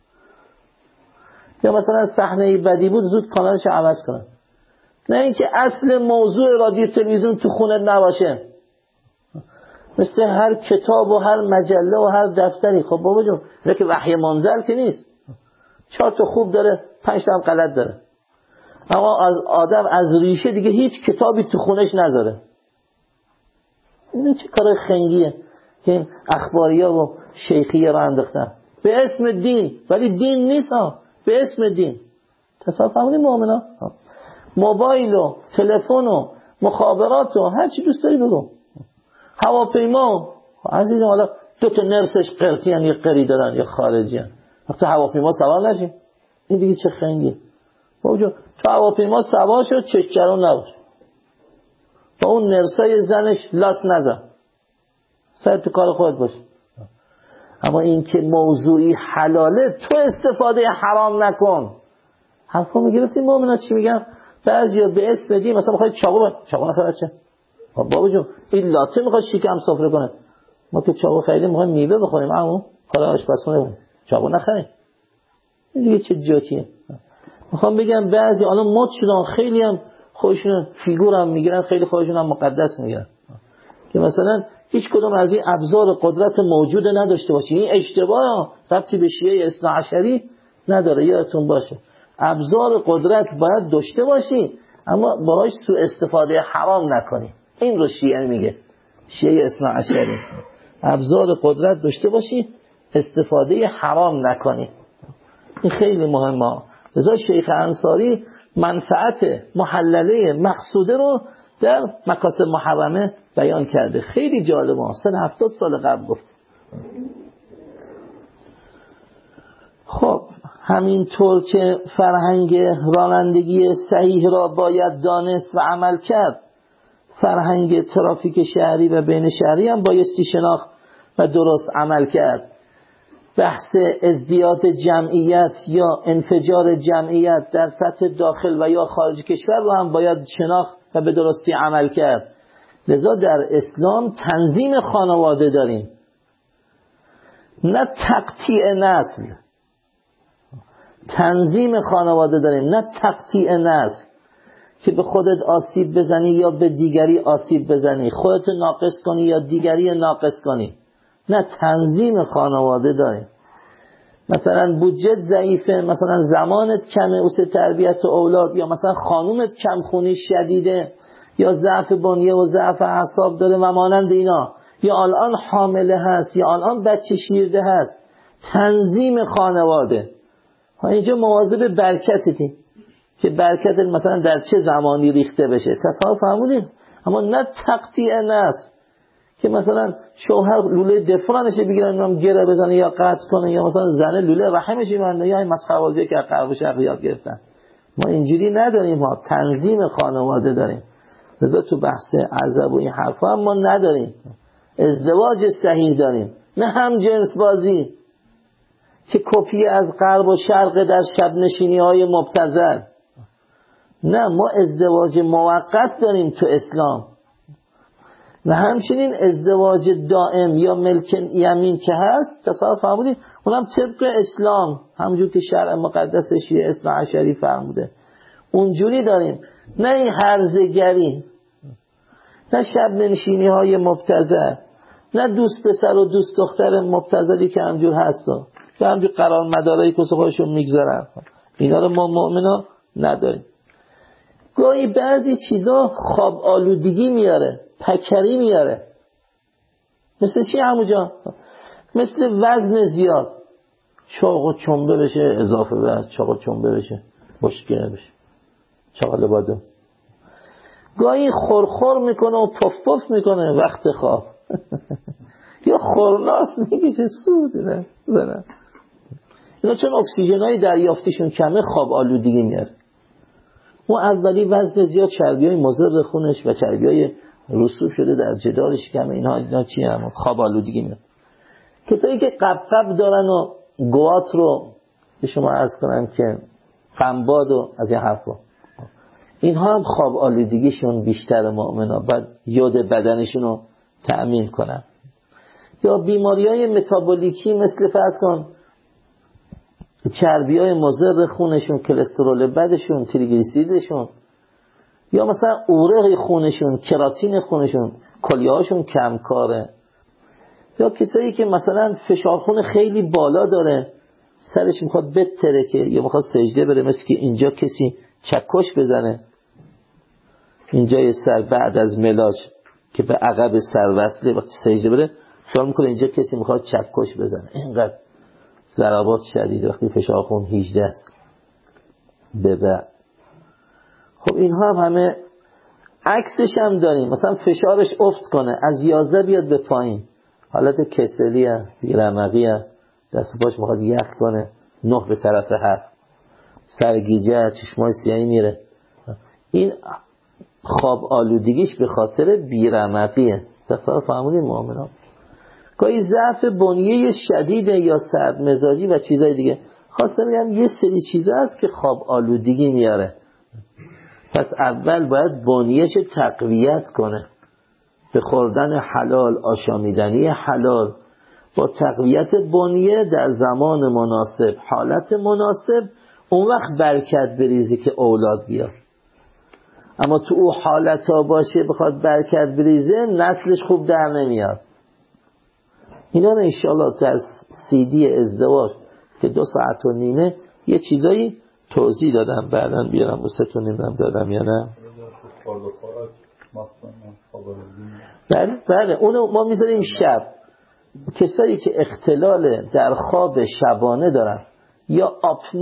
یا مثلا صحنه بدی بود زود کانالش عوض کن. نه اینکه اصل موضوع رادیو تلویزیون تو خونه نباشه، مثل هر کتاب و هر مجله و هر دفتری. خب بابا جون نه که وحی منزل که نیست، 4 تا خوب داره 5 تا هم غلط داره. اما آدم از ریشه دیگه هیچ کتابی تو خونش نذاره. این چه کار خنگیه که این اخباریا و شیخیه را انداختن به اسم دین، ولی دین نیست ها، به اسم دین. تصور فرمودین مؤمنا؟ موبایل و تلفن و مخابرات و هر چی دوست داری بگو. هواپیما عزیزم، حالا 2 تا نرسش قرطی هم، یه قری دارن یا خارجی هم، وقتی هواپیما سوار نشی این دیگه چه خنگی. بابا تو هواپیما سوار شد چشکرون نباش، با اون نرسای زنش لاس نزن، سر تو کار خودت باش. اما این که موضوعی حلاله تو استفاده حرام نکن. حرفا میگرفتیم مؤمنا چی میگم؟ بعضیا به اسم دین مثلا میخواد چاقو نخواد چه؟ بابا جون این لاته میخواد شکم سفره کنه، ما که چاقو خریدیم میخوایم میوه بخوریم، اما کار آشپزخونه چاقو نخریم. این دیگه چه جوکیه. میخوام بگم بعضی الان مد شدن، خیلی هم خودشون فیگور هم میگیرن، خیلی خودشون هم مقدس میگیرن که مثلا هیچ کدوم از این ابزار قدرت موجود نداشته باشه. این اشتباه، ربطی به شیعه اثنا عشری نداره. یادتون باشه ابزار قدرت باید داشته باشی، اما باهاش سوء استفاده حرام نکنی. این رو شیعه میگه، شیعه اثنا عشری. ابزار قدرت داشته باشی، استفاده حرام نکنی. این خیلی مهمه. لذا شیخ انصاری منفعت محلله مقصوده رو در مکاسب محرمه بیان کرده. خیلی جالبه، 70 سال قبل گفت. خب همینطور که فرهنگ رانندگی صحیح را باید دانست و عمل کرد، فرهنگ ترافیک شهری و بین شهری هم بایستی شناخت و درست عمل کرد. بحث ازدیاد جمعیت یا انفجار جمعیت در سطح داخل و یا خارج کشور رو هم باید شناخت و به درستی عمل کرد. لذا در اسلام تنظیم خانواده داریم، نه تقطیع نسل. تنظیم خانواده داریم، نه تقطیع نسل که به خودت آسیب بزنی یا به دیگری آسیب بزنی، خودت ناقص کنی یا دیگری ناقص کنی. نه، تنظیم خانواده داریم. مثلا بودجت ضعیفه، مثلا زمانت کمه واسه تربیت اولاد، یا مثلا خانومت کمخونی شدیده، یا ضعف بنیه و ضعف اعصاب داره و مانند اینا، یا الان حامله هست، یا الان بچه شیرده هست. تنظیم خانواده. اینجا مواظب برکتتی که برکت مثلا در چه زمانی ریخته بشه. تصور فرمودین؟ اما نه تقطیع نسل که مثلا شوهر لوله دفرانش بگیرن گره بزنه یا قطع کنه، یا مثلا زنه لوله رحمش میبنده، یا این مسخره‌بازی که غرب و شرق یاد گرفتن. ما اینجوری نداریم، ما تنظیم خانواده داریم. لذا تو بحث عزب و این حرفا هم ما نداریم. ازدواج صحیح داریم، نه هم جنس بازی که کپی از غرب و شرق در شب نشینی های مبتذل. نه، ما ازدواج موقت داریم تو اسلام، و همچنین ازدواج دائم یا ملک یمین که هست. تصور فرمودید؟ اونم طبق اسلام، همونجور که شرع مقدس شیعه اثنا عشری فرموده، اونجوری داریم. نه این هرزگری، نه شب نشینی های مبتذل، نه دوست پسر و دوست دختر مبتذلی که همجور هستن، که همجور قرار مدارایی که خودشون میگذارن. اینا رو ما مؤمنا نداریم. گاهی بعضی چیزا خواب آلودگی میاره، پکری میاره. مثل چی همونجا؟ مثل وزن زیاد، چاق و چنبه بشه، اضافه وزن، چاق و چنبه بشه، مشکل بشه، چاقل بادو. گاهی خورخور میکنه و پف پف میکنه وقت خواب یا خورناس میگه سود نه. اینا چون اکسیژنای دریافتیشون کمه خواب آلودگی میاره. اون اولی وزن زیاد، چربیای مضر خونش و چربیای رسوب شده در جدارش کمه، اینا چی هم خواب آلودگی میاره. کسایی که قبقب دارن و گوات رو به شما عرض کنم که قنباد و از این حرفا، اینها هم خواب آلودگیشون بیشتر مؤمنا، بعد یود بدنشون رو تأمین کنن. یا بیماری‌های متابولیکی مثل فرض کن چربی‌های مضر خونشون، کلسترول بدشون، تریگلیسیریدشون، یا مثلا اورق خونشون، کراتین خونشون، کلیه‌هاشون کمکاره. یا کسایی که مثلا فشار خون خیلی بالا داره، سرش میخواد بترکه یا میخواد سجده بره، مثل که اینجا کسی چکش بزنه، اینجای سر بعد از ملاج که به عقب سر وصله، وقتی سجده بره خیال میکنه اینجا کسی میخواد چکش بزنه، اینقدر ضربات شدید وقتی فشار خون 18 است به بعد. خب اینها هم همه عکسش هم داریم، مثلا فشارش افت کنه از 11 بیاد به پایین، حالت کسلیه، بیرمقیه، دست پاش میخواد یخ کنه، 9 به طرف 7، سرگیجه، چشمای سیاهی میره. این خواب آلودگیش به خاطر بیرمقیه. تصور فهمونین مؤمنان؟ گاهی ضعف بنیه شدیده یا سرد مزاجی و چیزای دیگه. خواستم بگم یه سری چیزا هست که خواب آلودگی میاره، پس اول باید بنیهش تقویت کنه به خوردن حلال، آشامیدنی حلال، با تقویت بنیه در زمان مناسب، حالت مناسب، اون وقت برکت بریزی که اولاد بیاد. اما تو او حالت ها باشه بخواد برکت بریزه، نسلش خوب در نمیاد. اینا رو انشاءالله در CD ازدواج که 2.5 ساعت یه چیزایی توضیح دادم، بعداً بیارم و 3 نمیدونم دادم یا نه. بله اونو ما میذاریم شب. کسایی که اختلال در خواب شبانه دارن یا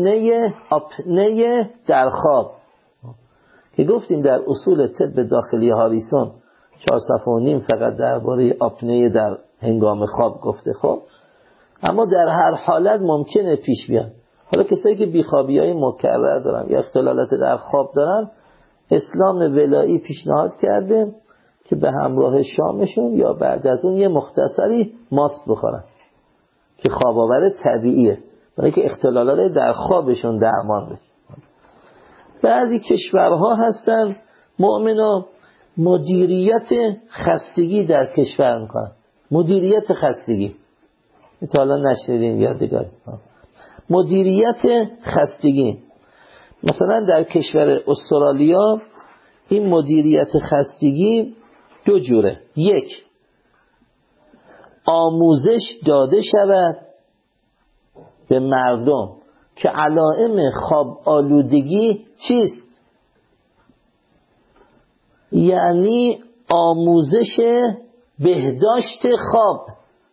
آپنه در خواب که گفتیم در اصول طب داخلی هاریسون 4.5 صفحه فقط درباره آپنه در هنگام خواب گفته. خب اما در هر حالت ممکنه پیش بیاد. حالا کسایی که بیخوابی‌های مکرر دارن یا اختلالات در خواب دارن، اسلام ولایی پیشنهاد کرده که به همراه شامشون یا بعد از اون یه مختصری ماست بخورن که خواب آور طبیعیه، برای که اختلالات در خوابشون درمان بشه. بعضی کشورها هستن مؤمنا مدیریت خستگی در کشور میکنن. مدیریت خستگی تا حالا نشنیدین یادگار. مدیریت خستگی مثلا در کشور استرالیا این مدیریت خستگی 2 جوره. 1 آموزش داده شود به مردم که علائم خواب آلودگی چیست، یعنی آموزش بهداشت خواب.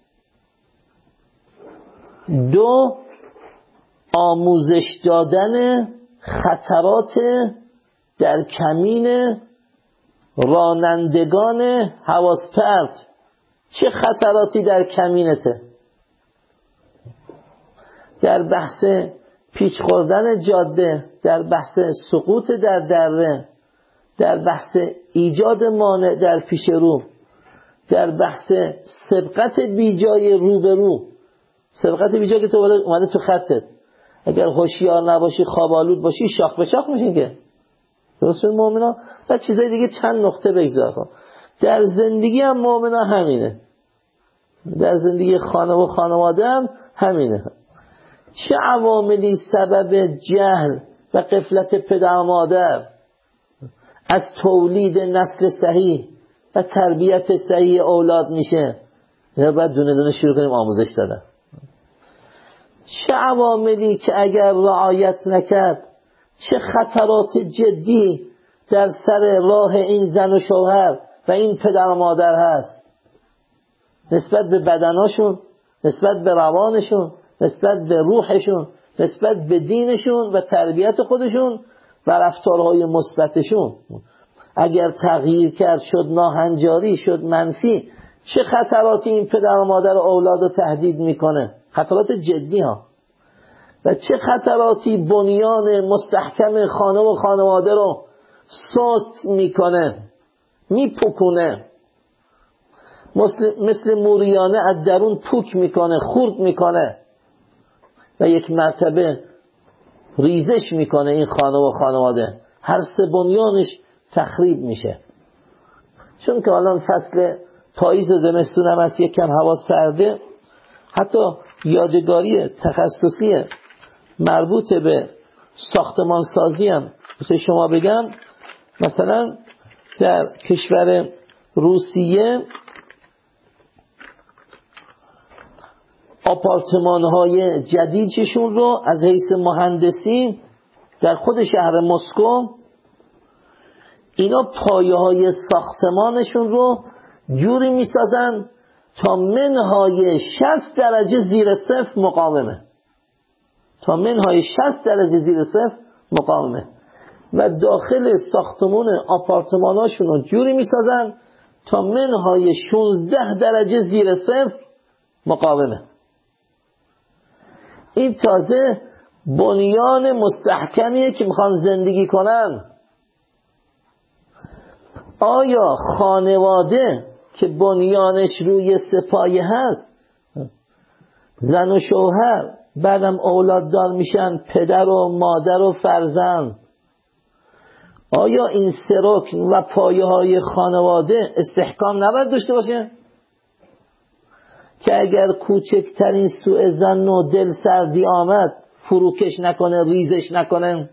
2 آموزش دادن خطرات در کمین رانندگان حواس پرت. چه خطراتی در کمینته؟ در بحث پیچ خوردن جاده، در بحث سقوط در دره، در بحث ایجاد مانع در پیش رو، در بحث سبقت بیجای رو به رو. سبقت بیجای که تو اومده تو خطت، اگر هوشیار نباشی، خواب آلود باشی، شاخ به شاخ میشین که. درست مؤمنا؟ و چیزای دیگه چند نقطه بگذار کن. در زندگی هم مؤمنا همینه، در زندگی خانه و خانواده هم همینه. چه عواملی سبب جهل و غفلت پدر و مادر از تولید نسل صحیح و تربیت صحیح اولاد میشه؟ یا باید دونه دونه شروع کنیم آموزش دادن. چه عواملی که اگر رعایت نکرد چه خطرات جدی در سر راه این زن و شوهر و این پدر و مادر هست، نسبت به بدناشون، نسبت به روانشون، نسبت به روحشون، نسبت به دینشون و تربیت خودشون و رفتارهای مثبتشون. اگر تغییر کرد، شد ناهنجاری، شد منفی، چه خطراتی این پدر و مادر و اولاد رو تهدید میکنه؟ خطرات جدی ها. و چه خطراتی بنیان مستحکم خانه و خانواده رو سست میکنه، میپکونه. مثل موریانه از درون پوک میکنه، خورد میکنه و یک مرتبه ریزش میکنه این خانه و خانواده، هر سه بنیانش تخریب میشه. چون که الان فصل پاییز و زمستون هم هست، یک کم هوا سرده، حتی یادگاری تخصصی مربوط به ساختمان سازی هم مثل شما بگم، مثلا در کشور روسیه آپارتمان های جدیدشون رو از حیث مهندسی در خود شهر مسکو اینا پایه های ساختمانشون رو جوری می سازن تا منهای 60 درجه زیر صفر مقاومه، تا منهای 60 درجه زیر صفر مقاومه و داخل ساختمان آپارتماناشون رو جوری می سازن تا منهای 16 درجه زیر صفر مقاومه. این تازه بنیان مستحکمیه که میخوان زندگی کنن. آیا خانواده که بنیانش روی سپایه هست، زن و شوهر بعدم اولاددار میشن، پدر و مادر و فرزند، آیا این سه رکن و پایه های خانواده استحکام نباید داشته باشه؟ که اگر کوچکترین سوء ظن و دل سردی آمد فروکش نکنه، ریزش نکنه؟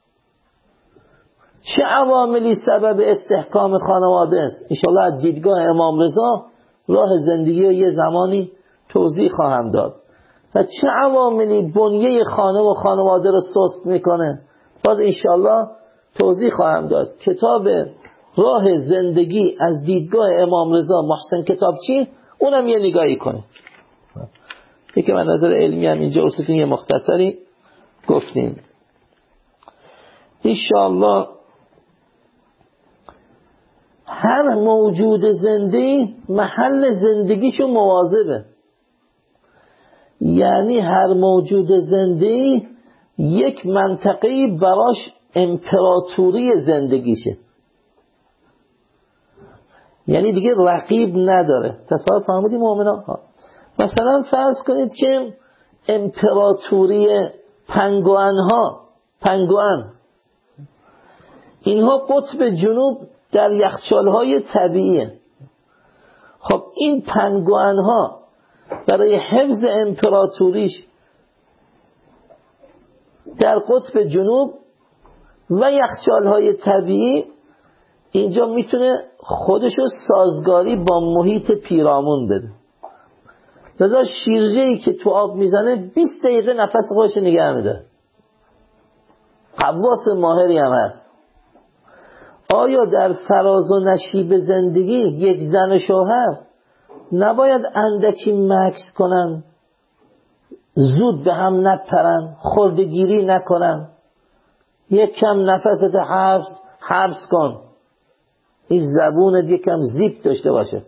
چه عواملی سبب استحکام خانواده است؟ انشاءالله از دیدگاه امام رضا راه زندگی رو یه زمانی توضیح خواهم داد. و چه عواملی بنیه خانه و خانواده رو سست میکنه باز انشاءالله توضیح خواهم داد. کتاب راه زندگی از دیدگاه امام رضا محسن کتابچی، اونم یه نگاهی کنه. یکی من نظر علمی هم اینجا اصلا یه مختصری گفتیم. انشاءالله هر موجود زنده محل زندگیشو مواظبه، یعنی هر موجود زنده یک منطقه براش امپراتوری زندگیشه، یعنی دیگه رقیب نداره. تصور فهمیدیم مؤمنان؟ مثلا فرض کنید که امپراتوری پنگوئن اینها قطب جنوب در یخچال‌های طبیعیه. خب این پنگوئن‌ها برای حفظ امپراتوریش در قطب جنوب و یخچال‌های طبیعی اینجا میتونه خودشو سازگاری با محیط پیرامون بده. لذا شیرجه‌ای که تو آب میزنه 20 دقیقه نفس خودش نگه می‌داره. غواص ماهری هم هست. آیا در فراز و نشیب زندگی یک زن و شوهر نباید اندکی مکث کنن، زود به هم نپرن، خردگیری نکنن، یک کم نفست حبس کن، این زبونت یک کم زیپ داشته باشه؟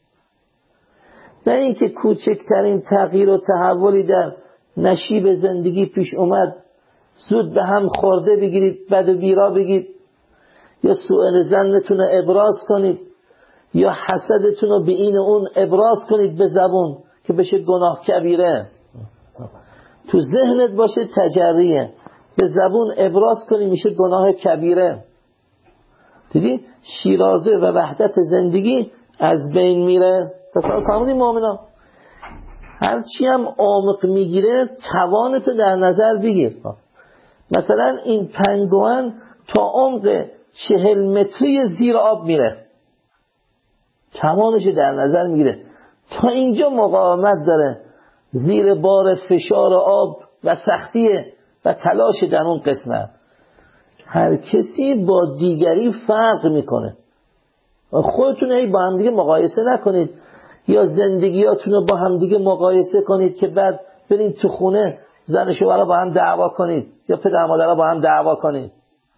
نه اینکه کوچکترین تغییر و تحولی در نشیب زندگی پیش اومد زود به هم خورده بگیرید، بد و بیرا بگید، یا سوء ظنتون رو ابراز کنید، یا حسدتون رو به این اون ابراز کنید به زبون که بشه گناه کبیره. تو ذهنت باشه تجریه، به زبون ابراز کنی میشه گناه کبیره. دیدی شیرازه و وحدت زندگی از بین میره. تصور فرمودین مؤمنان؟ هرچی هم عمق میگیره توانتو در نظر بگیر. مثلا این پنگوئن تا عمق 40 متری زیر آب میره، توانشو در نظر میگیره، تا اینجا مقاومت داره زیر بار فشار آب و سختی و تلاش در اون قسمت. هر کسی با دیگری فرق میکنه. خودتون هی با هم دیگه مقایسه نکنید، یا زندگیاتون رو با هم دیگه مقایسه کنید که بعد برین تو خونه زن و شوهر با هم دعوا کنید یا پدر مادر با هم دعوا کنید.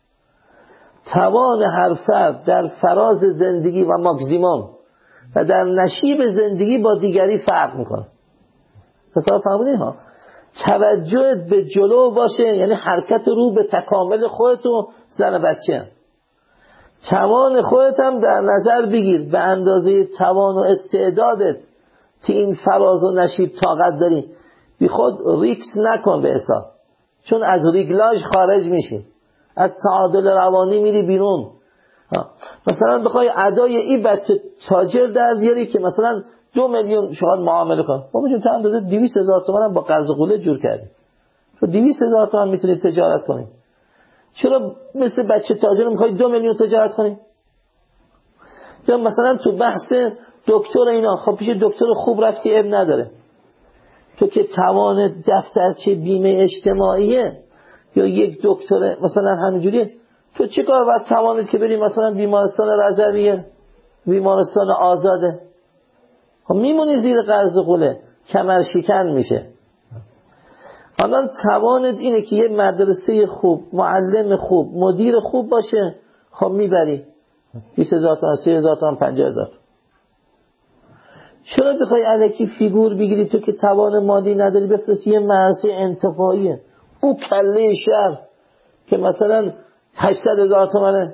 توان هر فرد در فراز زندگی و ماکسیموم و در نشیب زندگی با دیگری فرق میکنه. تصور فرمودین ها؟ توجهت به جلو باشه، یعنی حرکت رو به تکامل خودت و زن و بچه. توان خودت هم در نظر بگیر، به اندازه توان و استعدادت که این فراز و نشیب طاقت داری. بی خود ریکس نکن به حساب، چون از ریگلاژ خارج میشی، از تعادل روانی میری بیرون. مثلا بخوای ادای این بچه تاجر در بیاری که مثلا 2 میلیون شما معامله کن، بابا جون تو اندازه 200,000 تومان هم با قرض و قوله جور کردی، تو 200,000 تومان میتونی تجارت کنی، چرا مثل بچه تاجر میخوای 2 میلیون تجارت کنی؟ یا مثلا تو بحث دکتر اینا، خب پیش دکتر خوب رفتی، اب نداره، تو که توان دفترچه بیمه اجتماعیه یا یک دکتر مثلا همینجوری، تو چه کار باید توانید که بری مثلا بیمارستان رضویه، بیمارستان آزاده، خب میمونی زیر قرض و قوله، کمر شکن میشه. حالا توانت اینه که یه مدرسه خوب، معلم خوب، مدیر خوب باشه، خب میبری 20,000 تومان، 30,000 تومان، 50,000. چرا بخوای الکی فیگور بگیری؟ تو که توان مالی نداری، بفرستی یه مدرسه انتفاعیه، او کله شهر که مثلا 800,000 تومانه،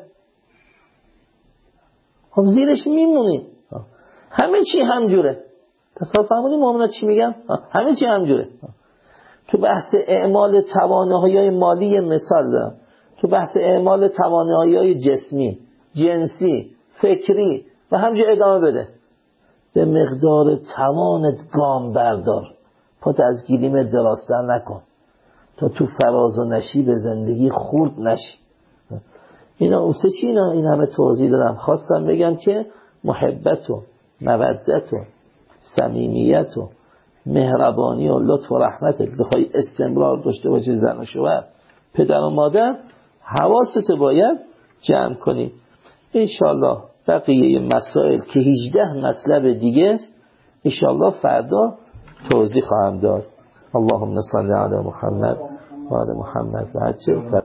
خب زیرش میمونی. همه چی همجوره. تصور فهمونی مؤمنات چی میگم؟ همه چی همجوره. تو بحث اعمال توانایی‌های مالی مثال دارم، تو بحث اعمال توانایی‌های جسمی، جنسی، فکری و همجور ادامه بده. به مقدار توانت گام بردار، پات از گلیم دراستر نکن تا تو فراز و نشیب زندگی خورد نشی. اینا اوسه چی اینا؟ این همه توضیح دادم، خواستم بگم که محبت و مودت و صمیمیت و مهربانی و لطف و رحمتت بخوای استمرار داشته باشه، زن و شوهر، پدر و مادر، حواست باید جمع کنی. انشالله بقیه مسائل که 18 مطلب دیگه است انشالله فردا توضیح خواهم داد. اللهم صل علی محمد و آل محمد و عجل